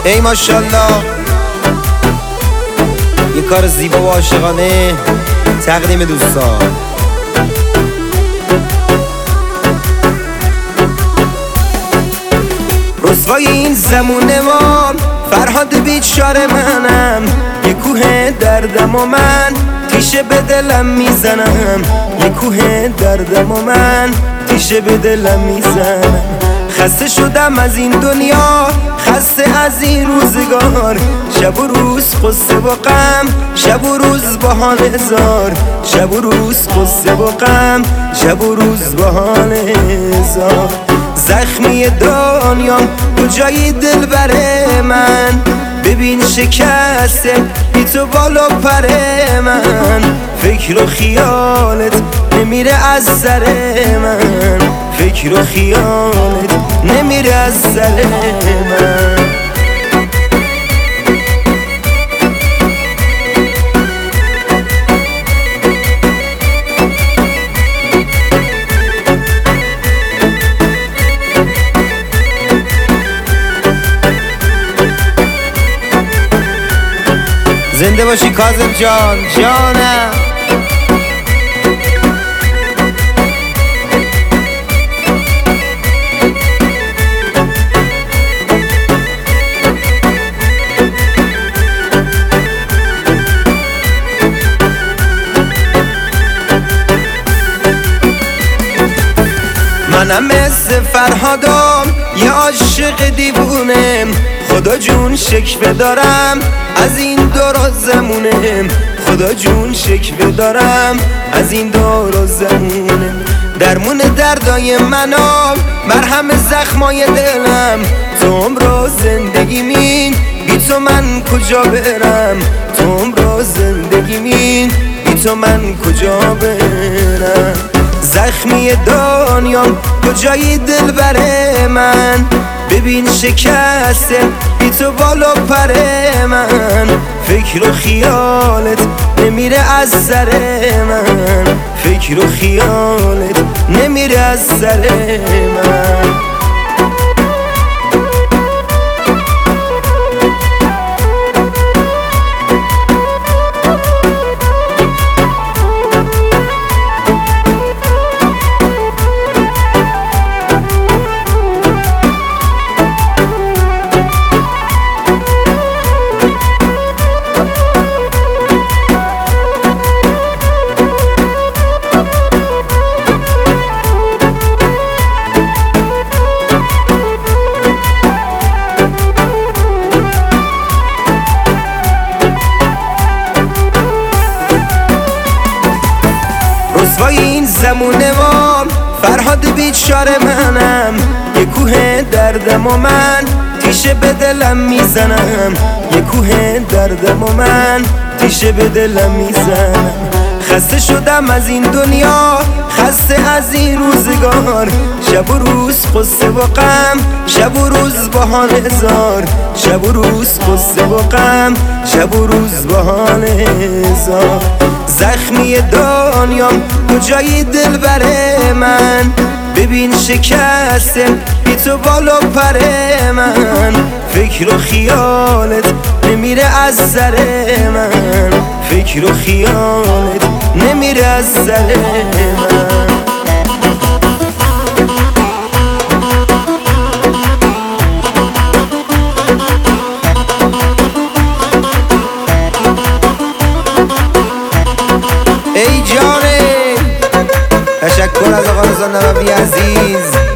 ای ماشالله، یه کار زیبا و عاشقانه تقدیم دوستان. رسوای این زمونه ما فرهاد بیچاره منم، یه کوه دردم و من تیشه به دلم میزنم، یه کوه دردم و من تیشه به دلم میزنم. خسته شدم از این دنیا، خسته از این روزگار، شب و روز قصه و غم، شب و روز با حال هزار، شب و روز قصه و غم، شب و روز با حال هزار. زخمی دنیام کجای دل بره من، ببین شکسته بی تو بالا پر من، فکر و خیالت نمیره از سر من، فکر و خیالت نمیره از سر من. زنده باشی کاظم جان، جانم. منم مثل فرهادم یه عاشق دیوونم، خدا جون شکوه دارم از این دور و زمونم، خدا جون شکوه دارم از این دور و زمونم. درمون دردای منم، مرهم زخمای دلم، تو عمر زندگی مین بی تو من کجا برم، تو عمر زندگی مین بی تو من کجا برم. زخمی دنیام کجای دل بره من، ببین شکسته بی تو بالا پر من، فکر و خیالت نمیره از سر من، فکر و خیالت نمیره از سر من. رسوای این زمونه ما فرهاد بیچاره منم، یه کوه دردم و من تیشه به دلم میزنم، یه کوه دردم و من تیشه به دلم میزنم. خسته شدم از این دنیا، خسته از این روزگار، شب و روز قصه و غم، شب و روز با حال هزار، شب و روز قصه و غم، شب و روز با حال هزار. زخمی دنیام کجای دل بره من، ببین شکسته بی تو بالا پر من، فکر و خیالت نمیره از سر من، فکر و خیالت نمیره از سر من. ای جانه، تشکر از آقا رضا نبوی عزیز.